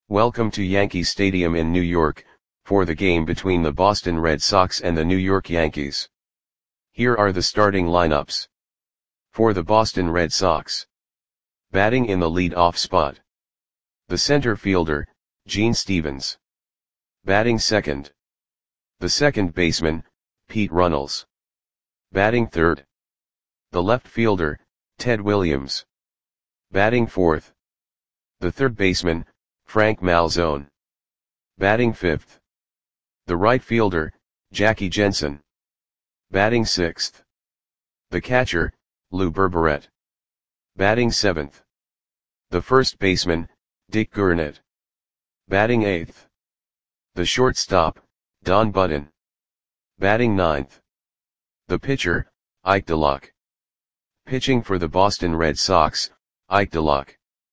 Welcome to Yankee Stadium in New York, for the game between the Boston Red Sox and the New York Yankees. Here are the starting lineups. For the Boston Red Sox. Batting in the lead-off spot. The center fielder, Gene Stevens. Batting second. The second baseman, Pete Runnels. Batting third. The left fielder, Ted Williams. Batting fourth. The third baseman, Frank Malzone. Batting fifth. The right fielder, Jackie Jensen. Batting sixth. The catcher, Lou Berberet. Batting seventh. The first baseman, Dick Gurnett. Batting eighth. The shortstop, Don Budden. Batting ninth. The pitcher, Ike DeLock. Pitching for the Boston Red Sox, Ike DeLock.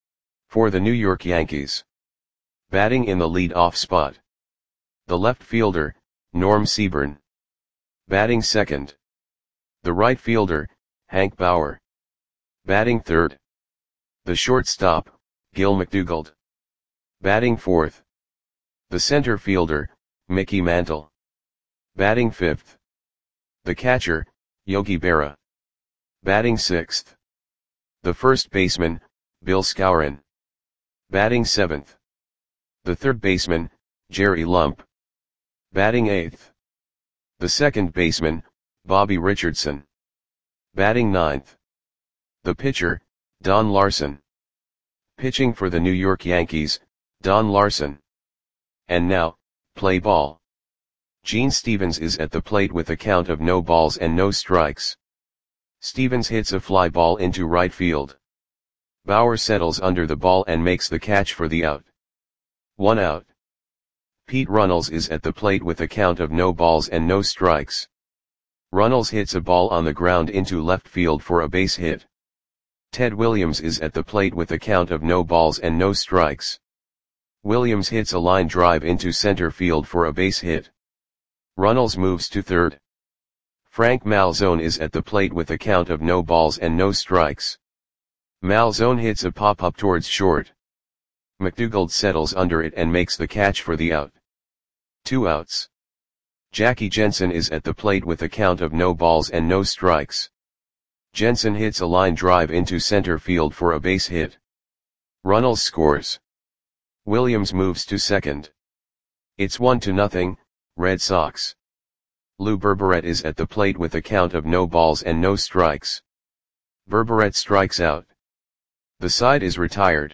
For the New York Yankees. Batting in the lead-off spot. The left fielder, Norm Seaburn. Batting second. The right fielder, Hank Bauer. Batting third. The shortstop, Gil McDougald. Batting fourth. The center fielder, Mickey Mantle. Batting fifth. The catcher, Yogi Berra. Batting sixth. The first baseman, Bill Skowron. Batting seventh. The third baseman, Jerry Lump. Batting eighth. The second baseman, Bobby Richardson. Batting ninth. The pitcher, Don Larson. Pitching for the New York Yankees, Don Larson. And now, play ball. Gene Stevens is at the plate with a count of no balls and no strikes. Stevens hits a fly ball into right field. Bauer settles under the ball and makes the catch for the out. 1 out. Pete Runnels is at the plate with a count of no balls and no strikes. Runnels hits a ball on the ground into left field for a base hit. Ted Williams is at the plate with a count of no balls and no strikes. Williams hits a line drive into center field for a base hit. Runnels moves to third. Frank Malzone is at the plate with a count of no balls and no strikes. Malzone hits a pop-up towards short. McDougald settles under it and makes the catch for the out. 2 outs. Jackie Jensen is at the plate with a count of no balls and no strikes. Jensen hits a line drive into center field for a base hit. Runnels scores. Williams moves to second. It's 1-0, Red Sox. Lou Berberet is at the plate with a count of no balls and no strikes. Berberet strikes out. The side is retired.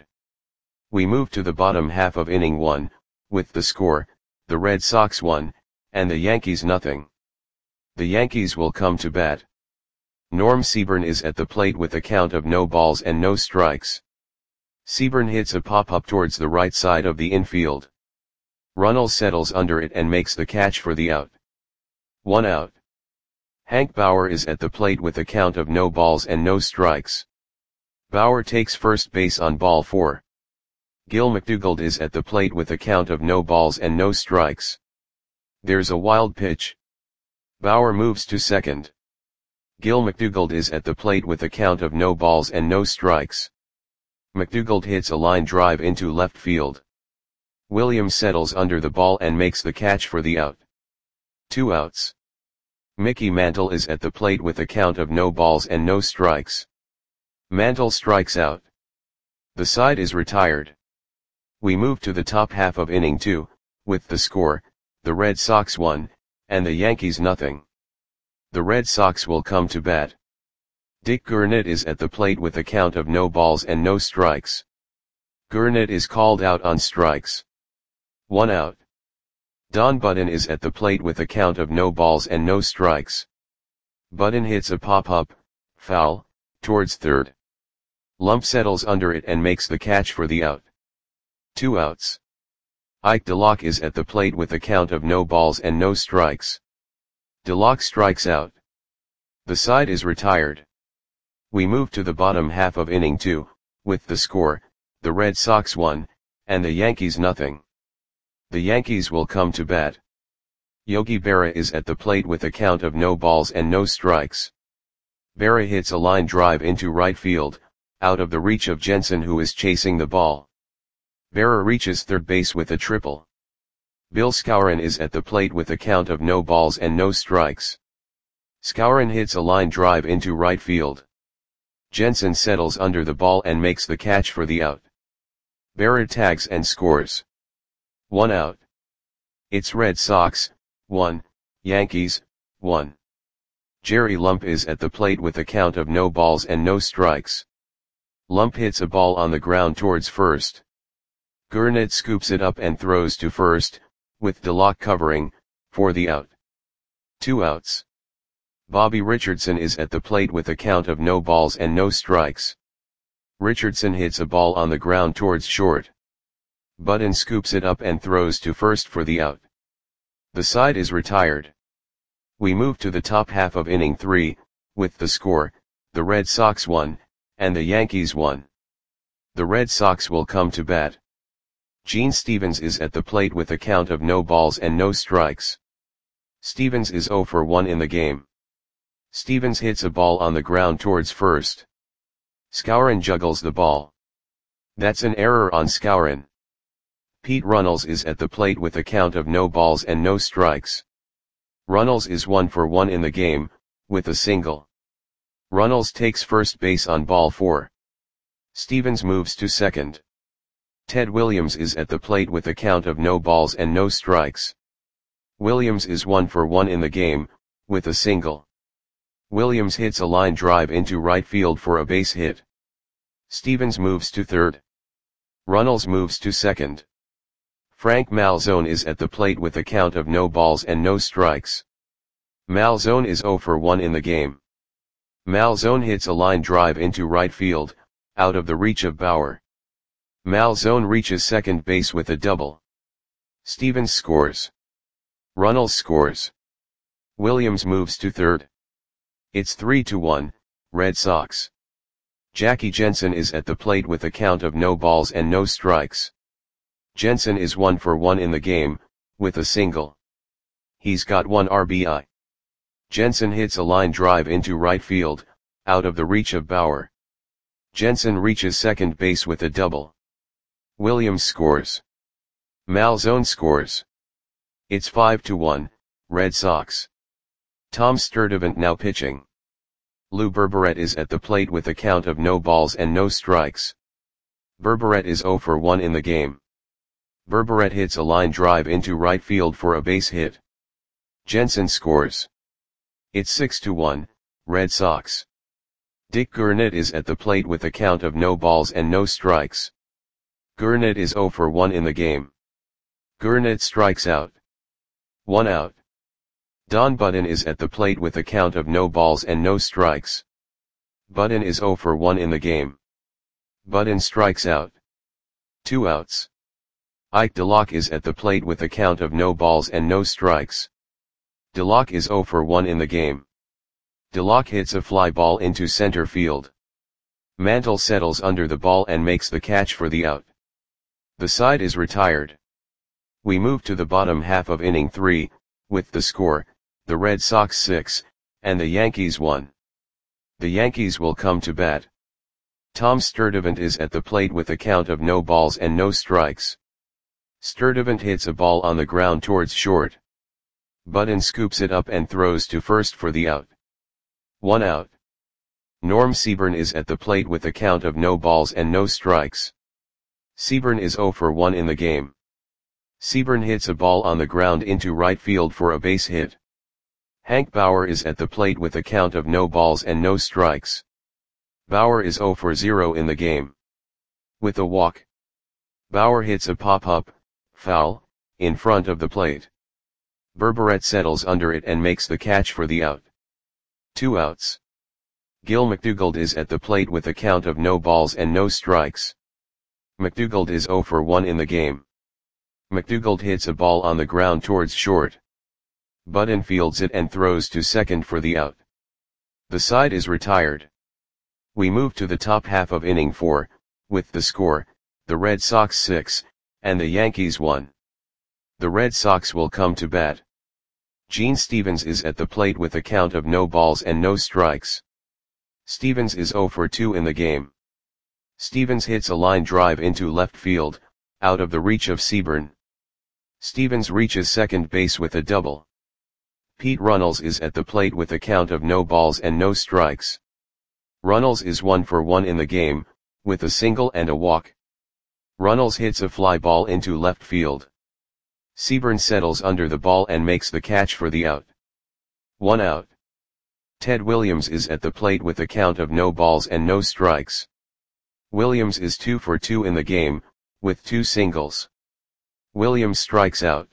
We move to the bottom half of inning 1, with the score, the Red Sox 1, and the Yankees 0. The Yankees will come to bat. Norm Seaburn is at the plate with a count of no balls and no strikes. Seaburn hits a pop-up towards the right side of the infield. Runnels settles under it and makes the catch for the out. 1 out. Hank Bauer is at the plate with a count of no balls and no strikes. Bauer takes first base on ball 4. Gil McDougald is at the plate with a count of no balls and no strikes. There's a wild pitch. Bauer moves to second. Gil McDougald is at the plate with a count of no balls and no strikes. McDougald hits a line drive into left field. Williams settles under the ball and makes the catch for the out. 2 outs. Mickey Mantle is at the plate with a count of no balls and no strikes. Mantle strikes out. The side is retired. We move to the top half of inning 2, with the score, the Red Sox 1, and the Yankees 0. The Red Sox will come to bat. Dick Gurnett is at the plate with a count of no balls and no strikes. Gurnett is called out on strikes. 1 out. Don Budden is at the plate with a count of no balls and no strikes. Budden hits a pop-up, foul, towards third. Lump settles under it and makes the catch for the out. 2 outs. Ike DeLock is at the plate with a count of no balls and no strikes. DeLock strikes out. The side is retired. We move to the bottom half of inning 2, with the score, the Red Sox 1, and the Yankees 0. The Yankees will come to bat. Yogi Berra is at the plate with a count of no balls and no strikes. Berra hits a line drive into right field, out of the reach of Jensen, who is chasing the ball. Berra reaches third base with a triple. Bill Skowron is at the plate with a count of no balls and no strikes. Skowron hits a line drive into right field. Jensen settles under the ball and makes the catch for the out. Berra tags and scores. 1 out. It's Red Sox, 1, Yankees, 1. Jerry Lump is at the plate with a count of no balls and no strikes. Lump hits a ball on the ground towards first. Gurnett scoops it up and throws to first, with DeLocke covering, for the out. 2 outs. Bobby Richardson is at the plate with a count of no balls and no strikes. Richardson hits a ball on the ground towards short. Button scoops it up and throws to first for the out. The side is retired. We move to the top half of inning 3, with the score, the Red Sox 1, and the Yankees 1. The Red Sox will come to bat. Gene Stevens is at the plate with a count of no balls and no strikes. Stevens is 0 for 1 in the game. Stevens hits a ball on the ground towards first. Skowron juggles the ball. That's an error on Skowron. Pete Runnels is at the plate with a count of no balls and no strikes. Runnels is 1 for 1 in the game, with a single. Runnels takes first base on ball 4. Stevens moves to second. Ted Williams is at the plate with a count of no balls and no strikes. Williams is 1 for 1 in the game, with a single. Williams hits a line drive into right field for a base hit. Stevens moves to third. Runnels moves to second. Frank Malzone is at the plate with a count of no balls and no strikes. Malzone is 0 for 1 in the game. Malzone hits a line drive into right field, out of the reach of Bauer. Malzone reaches second base with a double. Stevens scores. Runnels scores. Williams moves to third. It's 3-1, Red Sox. Jackie Jensen is at the plate with a count of no balls and no strikes. Jensen is 1 for 1 in the game, with a single. He's got 1 RBI. Jensen hits a line drive into right field, out of the reach of Bauer. Jensen reaches second base with a double. Williams scores. Malzone scores. It's 5-1, Red Sox. Tom Sturdivant now pitching. Lou Berberet is at the plate with a count of no balls and no strikes. Berberet is 0 for 1 in the game. Berberet hits a line drive into right field for a base hit. Jensen scores. It's 6-1, Red Sox. Dick Gurnett is at the plate with a count of no balls and no strikes. Gurnett is 0 for 1 in the game. Gurnett strikes out. 1 out. Don Button is at the plate with a count of no balls and no strikes. Button is 0 for 1 in the game. Button strikes out. 2 outs. Ike DeLocke is at the plate with a count of no balls and no strikes. DeLocke is 0 for 1 in the game. DeLocke hits a fly ball into center field. Mantle settles under the ball and makes the catch for the out. The side is retired. We move to the bottom half of inning 3, with the score, the Red Sox 6, and the Yankees 1. The Yankees will come to bat. Tom Sturdivant is at the plate with a count of no balls and no strikes. Sturdivant hits a ball on the ground towards short. Button scoops it up and throws to first for the out. 1 out. Norm Seaburn is at the plate with a count of no balls and no strikes. Seaburn is 0 for 1 in the game. Seaburn hits a ball on the ground into right field for a base hit. Hank Bauer is at the plate with a count of no balls and no strikes. Bauer is 0 for 0 in the game. With a walk. Bauer hits a pop-up, foul, in front of the plate. Berberet settles under it and makes the catch for the out. 2 outs. Gil McDougald is at the plate with a count of no balls and no strikes. McDougald is 0 for 1 in the game. McDougald hits a ball on the ground towards short. Button fields it and throws to second for the out. The side is retired. We move to the top half of inning 4, with the score, the Red Sox 6, and the Yankees 1. The Red Sox will come to bat. Gene Stevens is at the plate with a count of no balls and no strikes. Stevens is 0 for 2 in the game. Stevens hits a line drive into left field, out of the reach of Seaborn. Stevens reaches second base with a double. Pete Runnels is at the plate with a count of no balls and no strikes. Runnels is 1 for 1 in the game, with a single and a walk. Runnels hits a fly ball into left field. Seaborn settles under the ball and makes the catch for the out. 1 out. Ted Williams is at the plate with a count of no balls and no strikes. Williams is 2 for 2 in the game, with 2 singles. Williams strikes out.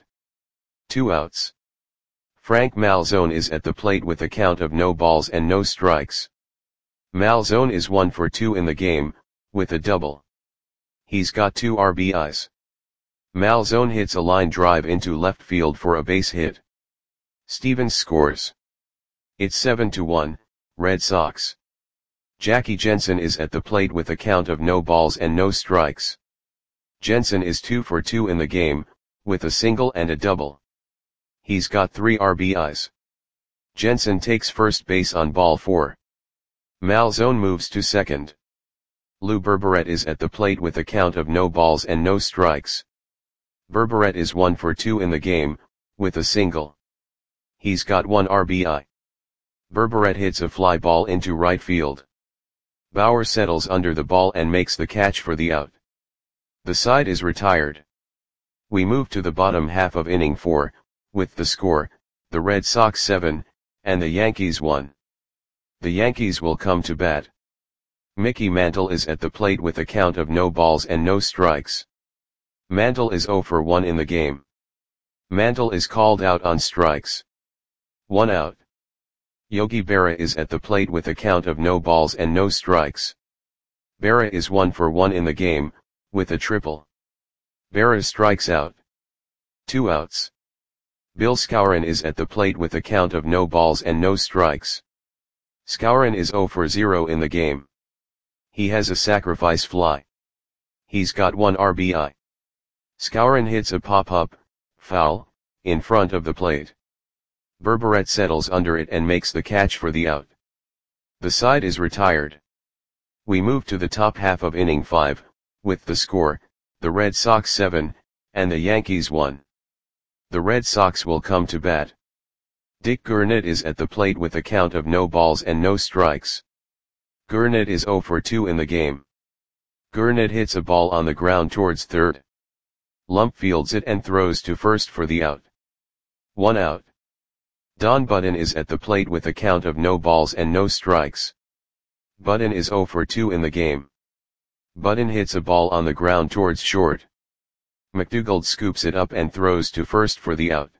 2 outs. Frank Malzone is at the plate with a count of no balls and no strikes. Malzone is 1 for 2 in the game, with a double. He's got 2 RBIs. Malzone hits a line drive into left field for a base hit. Stevens scores. It's 7-1, Red Sox. Jackie Jensen is at the plate with a count of no balls and no strikes. Jensen is 2 for 2 in the game, with a single and a double. He's got 3 RBIs. Jensen takes first base on ball 4. Malzone moves to second. Lou Berberet is at the plate with a count of no balls and no strikes. Berberet is 1 for 2 in the game, with a single. He's got 1 RBI. Berberet hits a fly ball into right field. Bauer settles under the ball and makes the catch for the out. The side is retired. We move to the bottom half of inning 4, with the score, the Red Sox 7, and the Yankees 1. The Yankees will come to bat. Mickey Mantle is at the plate with a count of no balls and no strikes. Mantle is 0 for 1 in the game. Mantle is called out on strikes. 1 out. Yogi Berra is at the plate with a count of no balls and no strikes. Berra is 1 for 1 in the game, with a triple. Berra strikes out. 2 outs. Bill Skowron is at the plate with a count of no balls and no strikes. Skowron is 0 for 0 in the game. He has a sacrifice fly. He's got 1 RBI. Skowron hits a pop-up, foul, in front of the plate. Berberet settles under it and makes the catch for the out. The side is retired. We move to the top half of inning 5, with the score, the Red Sox 7, and the Yankees 1. The Red Sox will come to bat. Dick Gurnett is at the plate with a count of no balls and no strikes. Gurnett is 0 for 2 in the game. Gurnett hits a ball on the ground towards third. Lump fields it and throws to first for the out. 1 out. Don Button is at the plate with a count of no balls and no strikes. Button is 0 for 2 in the game. Button hits a ball on the ground towards short. McDougald scoops it up and throws to first for the out.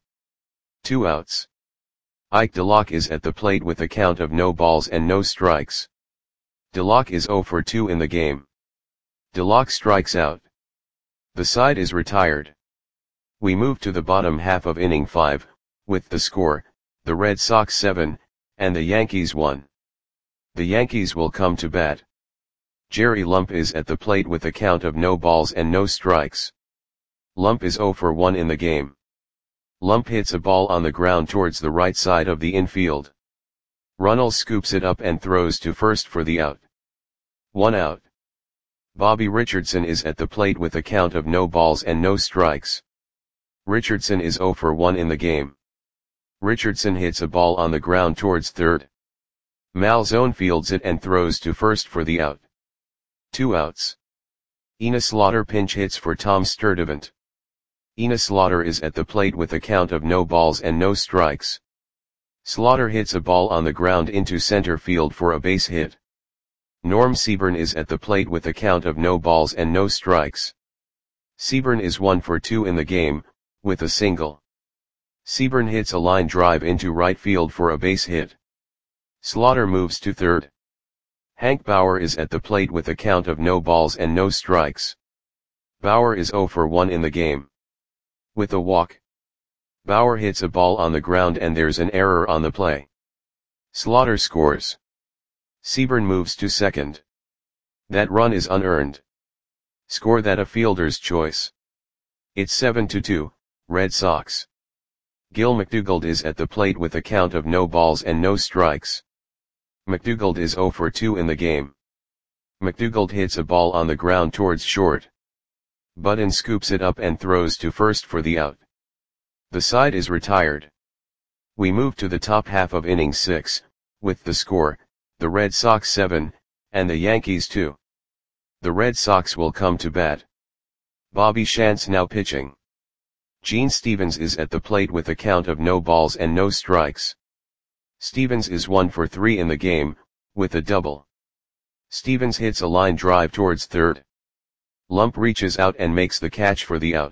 2 outs. Ike DeLocke is at the plate with a count of no balls and no strikes. DeLocke is 0 for 2 in the game. DeLocke strikes out. The side is retired. We move to the bottom half of inning 5, with the score, the Red Sox 7, and the Yankees 1. The Yankees will come to bat. Jerry Lump is at the plate with a count of no balls and no strikes. Lump is 0 for 1 in the game. Lump hits a ball on the ground towards the right side of the infield. Runnels scoops it up and throws to first for the out. 1 out. Bobby Richardson is at the plate with a count of no balls and no strikes. Richardson is 0 for 1 in the game. Richardson hits a ball on the ground towards third. Malzone fields it and throws to first for the out. 2 outs. Ina Slaughter pinch hits for Tom Sturdivant. Ina Slaughter is at the plate with a count of no balls and no strikes. Slaughter hits a ball on the ground into center field for a base hit. Norm Seaborn is at the plate with a count of no balls and no strikes. Seaborn is 1 for 2 in the game, with a single. Seaborn hits a line drive into right field for a base hit. Slaughter moves to third. Hank Bauer is at the plate with a count of no balls and no strikes. Bauer is 0 for 1 in the game. With a walk. Bauer hits a ball on the ground and there's an error on the play. Slaughter scores. Seaborn moves to second. That run is unearned. Score that a fielder's choice. It's 7-2, Red Sox. Gil McDougald is at the plate with a count of no balls and no strikes. McDougald is 0 for 2 in the game. McDougald hits a ball on the ground towards short. Button scoops it up and throws to first for the out. The side is retired. We move to the top half of inning 6, with the score, the Red Sox 7, and the Yankees 2. The Red Sox will come to bat. Bobby Shantz now pitching. Gene Stevens is at the plate with a count of no balls and no strikes. Stevens is 1 for 3 in the game, with a double. Stevens hits a line drive towards third. Lump reaches out and makes the catch for the out.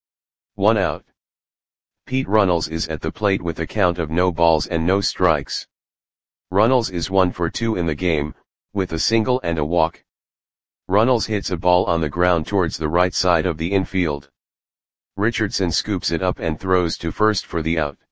1 out. Pete Runnels is at the plate with a count of no balls and no strikes. Runnels is 1 for 2 in the game, with a single and a walk. Runnels hits a ball on the ground towards the right side of the infield. Richardson scoops it up and throws to first for the out.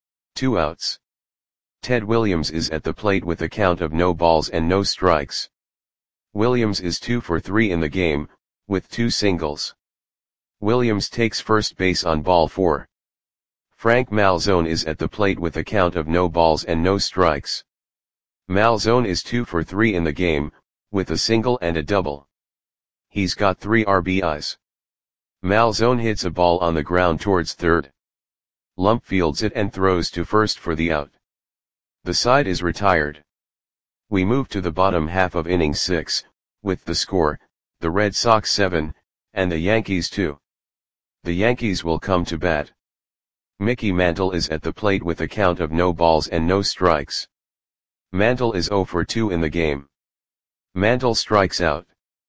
2 outs. Ted Williams is at the plate with a count of no balls and no strikes. Williams is 2 for 3 in the game, with 2 singles. Williams takes first base on ball 4. Frank Malzone is at the plate with a count of no balls and no strikes. Malzone is 2 for 3 in the game, with a single and a double. He's got 3 RBIs. Malzone hits a ball on the ground towards third. Lump fields it and throws to first for the out. The side is retired. We move to the bottom half of inning 6, with the score, the Red Sox 7, and the Yankees 2. The Yankees will come to bat. Mickey Mantle is at the plate with a count of no balls and no strikes. Mantle is 0 for 2 in the game. Mantle strikes out.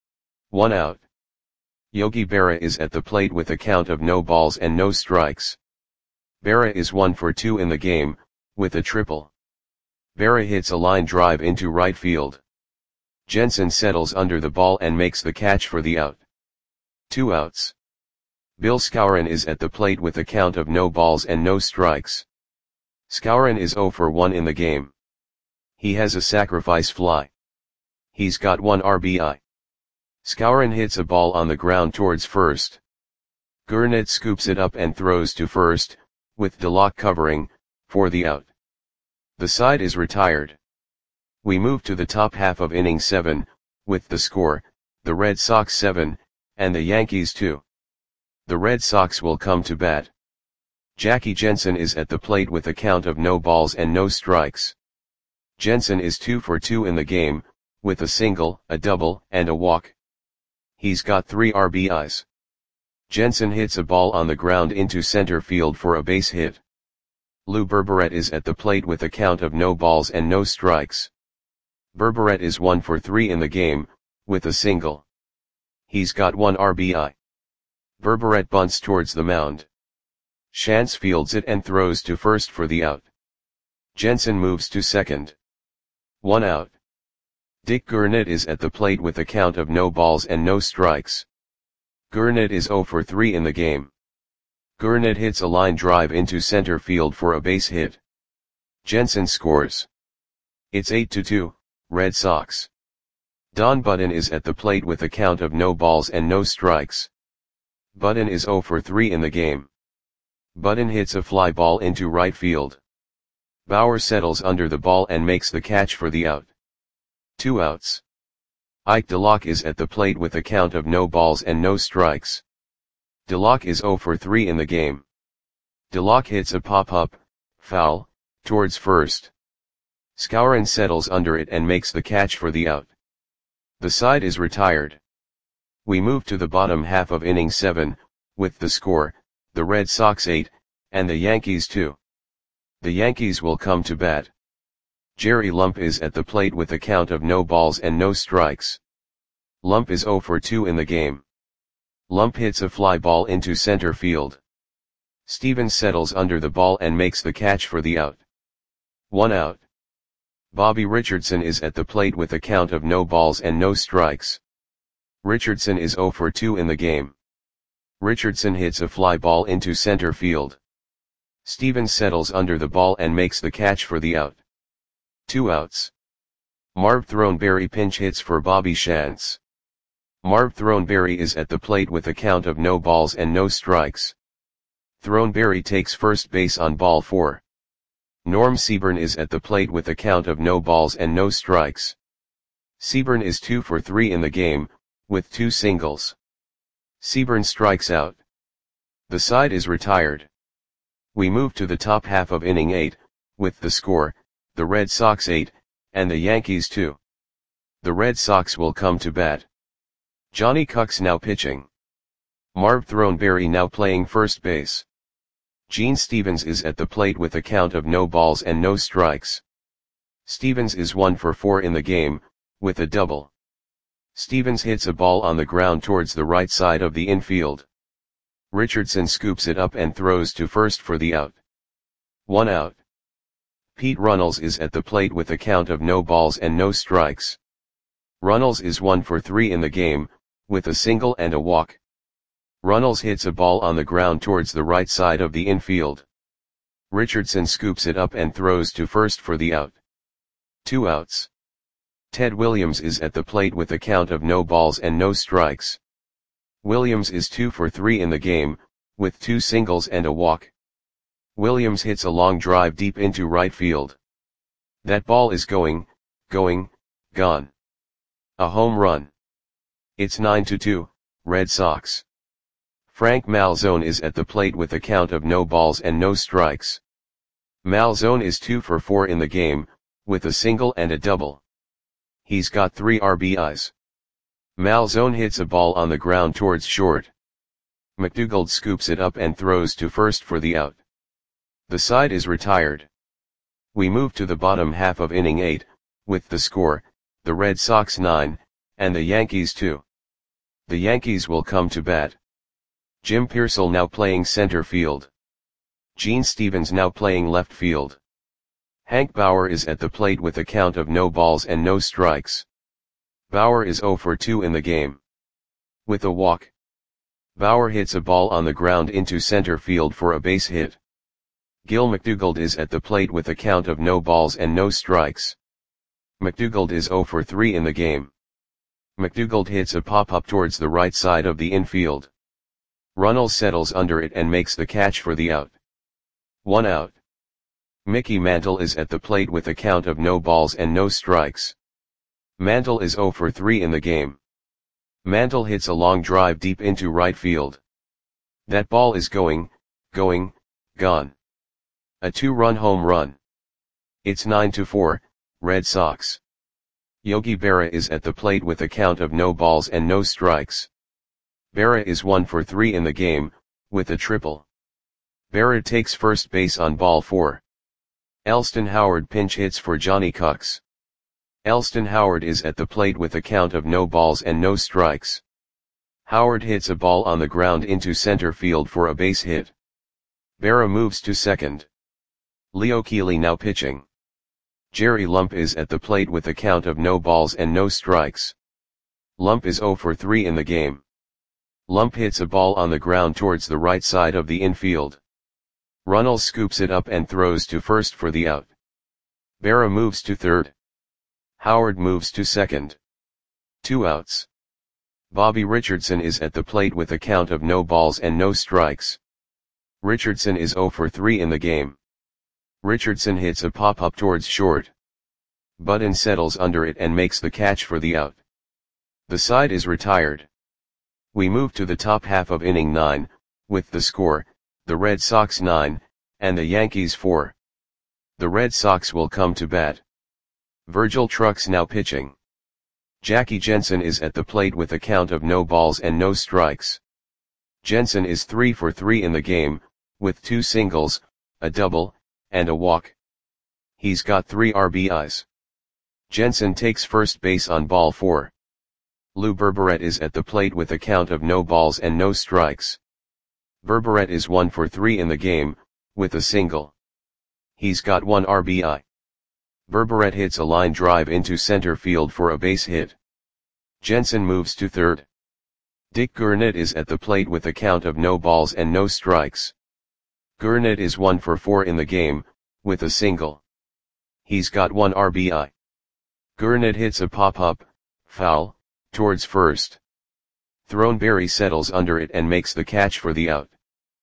1 out. Yogi Berra is at the plate with a count of no balls and no strikes. Berra is 1 for 2 in the game, with a triple. Berra hits a line drive into right field. Jensen settles under the ball and makes the catch for the out. 2 outs. Bill Skowron is at the plate with a count of no balls and no strikes. Skowron is 0 for 1 in the game. He has a sacrifice fly. He's got 1 RBI. Skowron hits a ball on the ground towards first. Gurnett scoops it up and throws to first, with DeLocke covering, for the out. The side is retired. We move to the top half of inning 7, with the score, the Red Sox 7, and the Yankees 2. The Red Sox will come to bat. Jackie Jensen is at the plate with a count of no balls and no strikes. Jensen is 2 for 2 in the game, with a single, a double, and a walk. He's got 3 RBIs. Jensen hits a ball on the ground into center field for a base hit. Lou Berberet is at the plate with a count of no balls and no strikes. Berberet is 1 for 3 in the game, with a single. He's got 1 RBI. Berberet bunts towards the mound. Shantz fields it and throws to first for the out. Jensen moves to second. 1 out. Dick Gurnett is at the plate with a count of no balls and no strikes. Gurnett is 0 for 3 in the game. Gurnett hits a line drive into center field for a base hit. Jensen scores. It's 8-2, Red Sox. Don Button is at the plate with a count of no balls and no strikes. Button is 0 for 3 in the game. Button hits a fly ball into right field. Bauer settles under the ball and makes the catch for the out. 2 outs. Ike DeLocke is at the plate with a count of no balls and no strikes. DeLocke is 0 for 3 in the game. DeLocke hits a pop-up, foul, towards first. Skowron settles under it and makes the catch for the out. The side is retired. We move to the bottom half of inning 7, with the score, the Red Sox 8, and the Yankees 2. The Yankees will come to bat. Jerry Lump is at the plate with a count of no balls and no strikes. Lump is 0 for 2 in the game. Lump hits a fly ball into center field. Stevens settles under the ball and makes the catch for the out. 1 out. Bobby Richardson is at the plate with a count of no balls and no strikes. Richardson is 0 for 2 in the game. Richardson hits a fly ball into center field. Stevens settles under the ball and makes the catch for the out. 2 outs. Marv Throneberry pinch hits for Bobby Shantz. Marv Throneberry is at the plate with a count of no balls and no strikes. Throneberry takes first base on ball 4. Norm Seaburn is at the plate with a count of no balls and no strikes. Seaburn is 2 for 3 in the game, with 2 singles. Seaburn strikes out. The side is retired. We move to the top half of inning 8, with the score, the Red Sox 8, and the Yankees 2. The Red Sox will come to bat. Johnny Cucks now pitching. Marv Throneberry now playing first base. Gene Stevens is at the plate with a count of no balls and no strikes. Stevens is 1 for 4 in the game, with a double. Stevens hits a ball on the ground towards the right side of the infield. Richardson scoops it up and throws to first for the out. 1 out. Pete Runnels is at the plate with a count of no balls and no strikes. Runnels is 1 for 3 in the game, with a single and a walk. Runnels hits a ball on the ground towards the right side of the infield. Richardson scoops it up and throws to first for the out. 2 outs. Ted Williams is at the plate with a count of no balls and no strikes. Williams is 2 for 3 in the game, with 2 singles and a walk. Williams hits a long drive deep into right field. That ball is going, gone. A home run. It's 9-2, Red Sox. Frank Malzone is at the plate with a count of no balls and no strikes. Malzone is 2 for 4 in the game, with a single and a double. He's got 3 RBIs. Malzone hits a ball on the ground towards short. McDougald scoops it up and throws to first for the out. The side is retired. We move to the bottom half of inning 8, with the score, the Red Sox 9, and the Yankees 2. The Yankees will come to bat. Jim Pearsall now playing center field. Gene Stevens now playing left field. Hank Bauer is at the plate with a count of no balls and no strikes. Bauer is 0 for 2 in the game. With a walk. Bauer hits a ball on the ground into center field for a base hit. Gil McDougald is at the plate with a count of no balls and no strikes. McDougald is 0 for 3 in the game. McDougald hits a pop-up towards the right side of the infield. Runnels settles under it and makes the catch for the out. 1 out. Mickey Mantle is at the plate with a count of no balls and no strikes. Mantle is 0 for 3 in the game. Mantle hits a long drive deep into right field. That ball is going, gone. A 2-run home run. It's 9-4, Red Sox. Yogi Berra is at the plate with a count of no balls and no strikes. Berra is 1 for 3 in the game, with a triple. Berra takes first base on ball 4. Elston Howard pinch hits for Johnny Cucks. Elston Howard is at the plate with a count of no balls and no strikes. Howard hits a ball on the ground into center field for a base hit. Berra moves to second. Leo Keeley now pitching. Jerry Lump is at the plate with a count of no balls and no strikes. Lump is 0 for 3 in the game. Lump hits a ball on the ground towards the right side of the infield. Runnels scoops it up and throws to first for the out. Berra moves to third. Howard moves to second. 2 outs. Bobby Richardson is at the plate with a count of no balls and no strikes. Richardson is 0 for 3 in the game. Richardson hits a pop-up towards short. Budden settles under it and makes the catch for the out. The side is retired. We move to the top half of inning 9, with the score, the Red Sox 9, and the Yankees 4. The Red Sox will come to bat. Virgil Trucks now pitching. Jackie Jensen is at the plate with a count of no balls and no strikes. Jensen is 3 for 3 in the game, with 2 singles, a double, and a walk. He's got 3 RBIs. Jensen takes first base on ball 4. Lou Berberet is at the plate with a count of no balls and no strikes. Berberet is 1 for 3 in the game, with a single. He's got 1 RBI. Berberet hits a line drive into center field for a base hit. Jensen moves to third. Dick Gurnett is at the plate with a count of no balls and no strikes. Gurnett is 1 for 4 in the game, with a single. He's got 1 RBI. Gurnett hits a pop-up, foul, towards first. Throneberry settles under it and makes the catch for the out.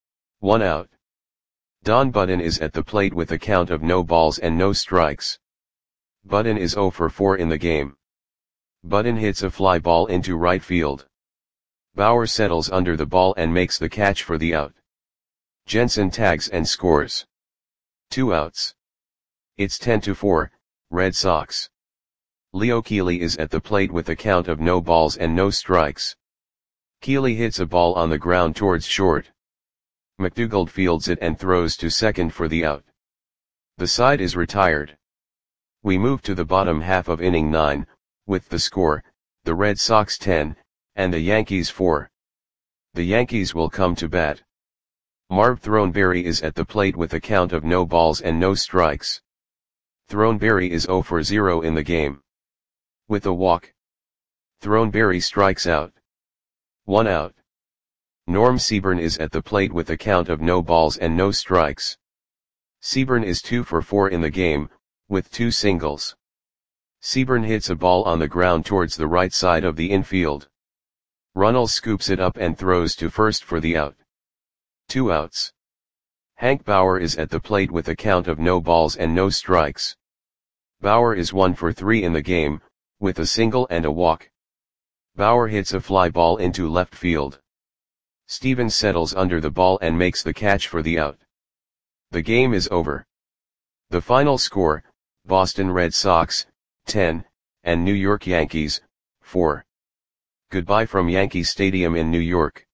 1 out. Don Budden is at the plate with a count of no balls and no strikes. Budden is 0 for 4 in the game. Budden hits a fly ball into right field. Bauer settles under the ball and makes the catch for the out. Jensen tags and scores. 2 outs. It's 10-4, Red Sox. Leo Keeley is at the plate with a count of no balls and no strikes. Keeley hits a ball on the ground towards short. McDougald fields it and throws to second for the out. The side is retired. We move to the bottom half of inning 9, with the score, the Red Sox 10, and the Yankees 4. The Yankees will come to bat. Marv Throneberry is at the plate with a count of no balls and no strikes. Throneberry is 0 for 0 in the game. With a walk, Throneberry strikes out. 1 out. Norm Seaburn is at the plate with a count of no balls and no strikes. Seaburn is 2 for 4 in the game, with 2 singles. Seaburn hits a ball on the ground towards the right side of the infield. Runnels scoops it up and throws to first for the out. 2 outs. Hank Bauer is at the plate with a count of no balls and no strikes. Bauer is 1 for 3 in the game, with a single and a walk. Bauer hits a fly ball into left field. Stevens settles under the ball and makes the catch for the out. The game is over. The final score, Boston Red Sox, 10, and New York Yankees, 4. Goodbye from Yankee Stadium in New York.